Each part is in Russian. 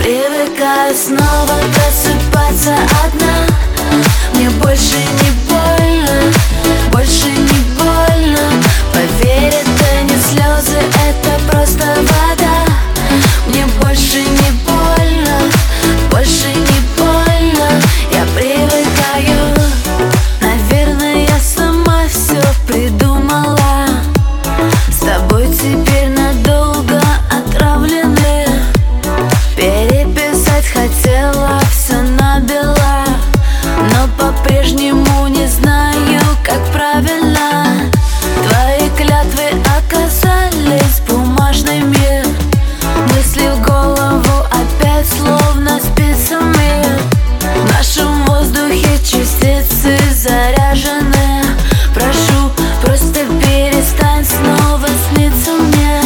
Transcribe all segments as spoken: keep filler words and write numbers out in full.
привыкаю снова просыпаться одна. Мне больше не больно, больше не больно. Поверь, это не слезы, это просто вода. Мне больше не больно, больше не больно. Я привыкаю. Наверное, я сама все придумала. С тобой теперь надолго отравлены. Переписать хотела все набила, но по-прежнему не знаю, как правильно. Твои клятвы оказались бумажными. Мысли в голову опять словно спицами. В нашем воздухе частицы заряжены. Прошу, просто перестань снова сниться мне.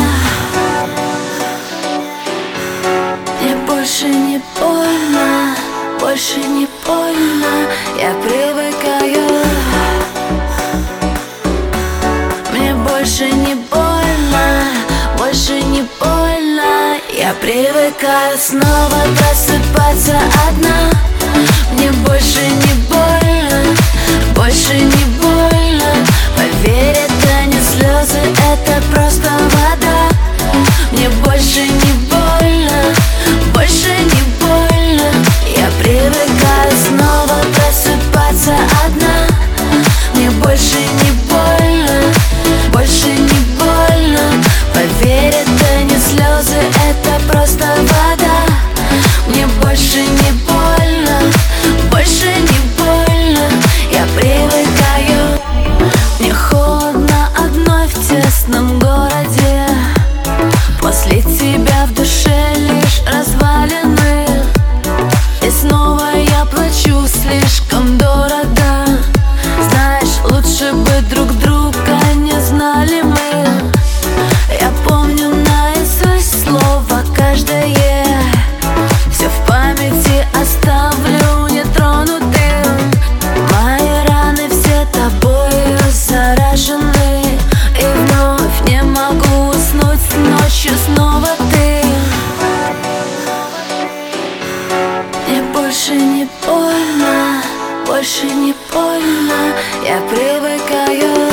Мне больше не больно, больше не больно. Я привыкаю. Мне больше не больно, больше не больно. Я привыкаю снова просыпаться одна. Мне больше не больно, больше не больно. Поверь, это не слезы, это просто вода. Мне больше не больно, больше не больно. Я привыкаю снова просыпаться одна. Мне больше не больно, больше не больно. Поверь, это не слезы, это просто вода. Мне больше не больно, больше не больно. Я привыкаю. Мне холодно одной в тесном городе. После тебя в душе лишь развалины. И снова я плачу слишком дорого. Знаешь, лучше бы друг друга не знали мы. Я помню наизусть слово каждое. Все в памяти оставлю нетронутым. Мои раны все тобою заражены. И вновь не могу уснуть ночью снова ты. Мне больше не больно, больше не больно. Я привыкаю.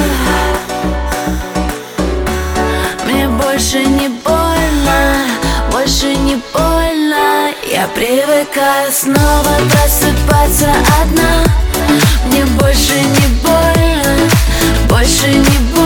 Мне больше не больно, больше не больно. Я привыкаю снова просыпаться одна. Мне больше не больно, больше не больно.